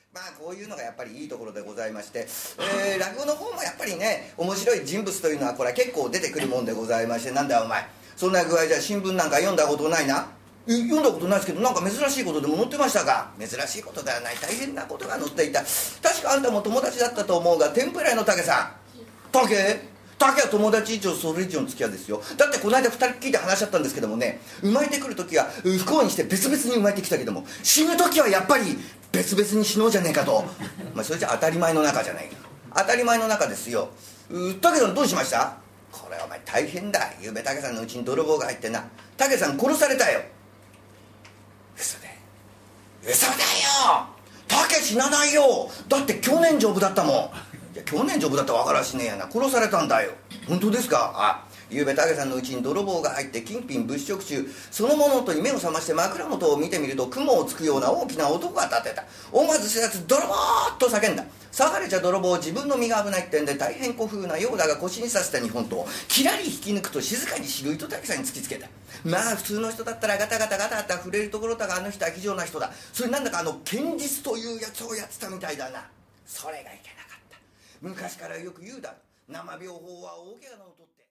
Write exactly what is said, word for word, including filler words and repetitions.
まあこういうのがやっぱりいいところでございまして、えー、落語の方もやっぱりね面白い人物というのはこれは結構出てくるもんでございまして、なんだお前そんな具合じゃ新聞なんか読んだことないな。読んだことないですけど、なんか珍しいことでも載ってましたか。珍しいことではない、大変なことが載っていた。確かあんたも友達だったと思うが、天ぷら屋の竹さん。竹竹は友達以上それ以上の付き合いですよ。だってこの間二人聞いて話し合ったんですけどもね、生まれてくる時は不幸にして別々に生まれてきたけども、死ぬ時はやっぱり別々に死のうじゃねえかと。まあそれじゃ当たり前の中じゃないか。当たり前の中ですよ。竹さんどうしました。これお前大変だ。ゆうべ竹さんのうちに泥棒が入ってな、竹さん殺されたよ。嘘で嘘だよ。竹死なないよ。だって去年丈夫だったもん。いや去年丈夫だったら分からしねえやな。殺されたんだよ。本当ですか。あ、ゆうべ竹さんのうちに泥棒が入って金品物色中、その物音に目を覚まして枕元を見てみると、雲をつくような大きな男が立ってた。思わず知らず泥棒と叫んだ。騒がれちゃ泥棒、自分の身が危ないってんで大変古風なようだが腰に刺した日本刀をきらり引き抜くと、静かに白糸竹さんに突きつけた。まあ普通の人だったらガタガタガタガタ触れるところだが、あの人は非常な人だ。それなんだかあの剣術というやつをやってたみたいだな。それがいけなかった。昔からよく言うだろ、生病法は大怪我の音って。